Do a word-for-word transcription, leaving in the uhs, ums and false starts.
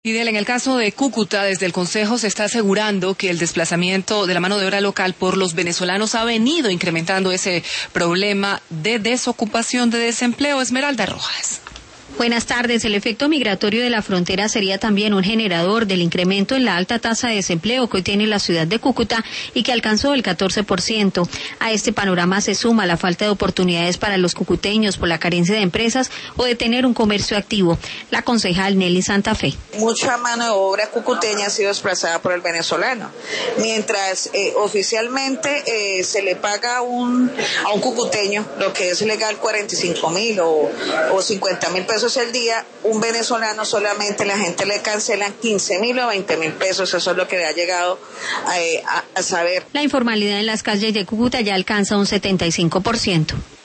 Fidel, en el caso de Cúcuta, desde el Consejo se está asegurando que el desplazamiento de la mano de obra local por los venezolanos ha venido incrementando ese problema de desocupación, de desempleo. Esmeralda Rojas. Buenas tardes. El efecto migratorio de la frontera sería también un generador del incremento en la alta tasa de desempleo que hoy tiene la ciudad de Cúcuta y que alcanzó el catorce por ciento. A este panorama se suma la falta de oportunidades para los cucuteños por la carencia de empresas o de tener un comercio activo. La concejal Nelly Santa Fe. Mucha mano de obra cucuteña ha sido desplazada por el venezolano. Mientras eh, oficialmente eh, se le paga un, a un cucuteño lo que es legal cuarenta y cinco mil o, o cincuenta mil pesos el día, un venezolano solamente la gente le cancelan quince mil o veinte mil pesos. Eso es lo que ha llegado a, a, a saber. La informalidad en las calles de Cúcuta ya alcanza un setenta y cinco por ciento.